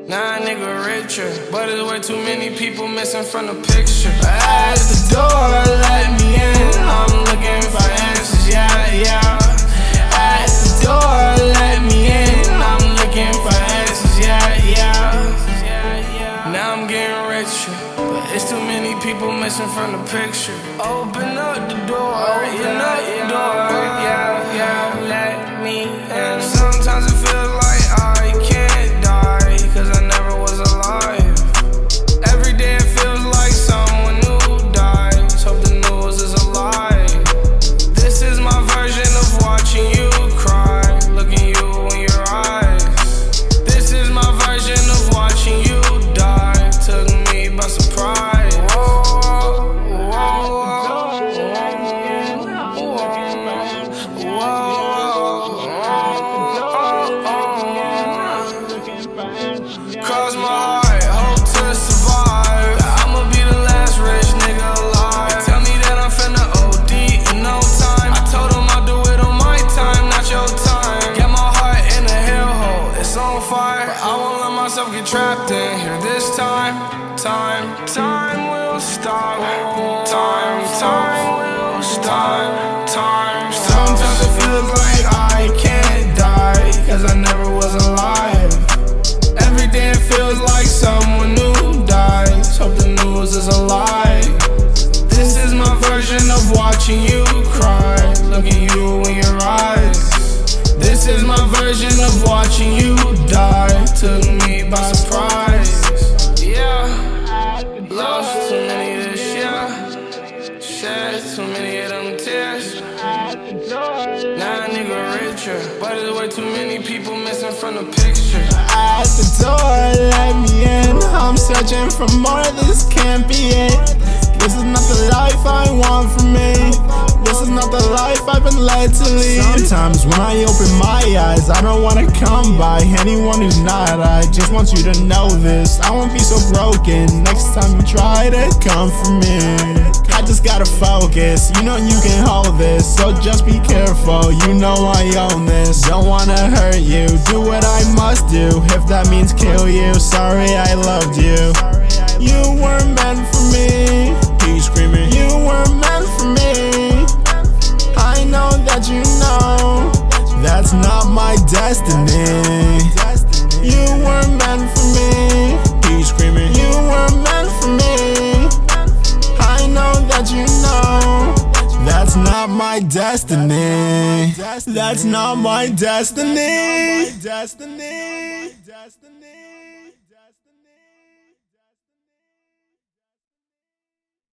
Nah, nigga richer, but there's way too many people missing from the picture. At the door, let me in. I'm looking for answers, yeah, yeah. At the door, let me in. I'm looking for answers, yeah, yeah. Now I'm getting richer, but it's too many people missing from the picture. Open up the door, open up the door, yeah, yeah. Let me in. Sometimes it feels like I can't die, cause I never was alive. Every day it feels like someone new dies. Hope the news is a lie. This is my version of watching you cry, looking you in your eyes. This is my version of watching you die. Took me by surprise. Cross my heart, hope to survive. I'ma be the last rich nigga alive. Tell me that I'm finna OD in no time. I told him I'll do it on my time, not your time. Get my heart in a hellhole, it's on fire, but I won't let myself get trapped in here this time. Time will stop. Time will stop. Sometimes it feels like I can't die, cause I never was alive. Every day it feels like someone new dies. Hope the news is a lie. This is my version of watching you cry, looking you in your eyes. This is my version of watching you die. Took me by surprise. Yeah, lost too many of this, yeah. Shed too many of them tears. Now a nigga richer, but there's way too many people missing from the picture. At the door, let me in. I'm searching for more, this can't be it. This is not the life I want for me. This is not the life I've been led to lead. Sometimes when I open my eyes, I don't wanna come by anyone who's not. I just want you to know this, I won't be so broken next time you try to come for me. I just gotta focus, you know you can hold this, so just be careful, you know I own this. Don't wanna hurt you, do what I must do, if that means kill you, sorry I loved you. You were meant for me, he's screaming, you were meant for me. I know that you know, that's not my destiny. You were meant for me, he's screaming, you were meant for me. I know that you know, that's not my destiny. That's not my destiny.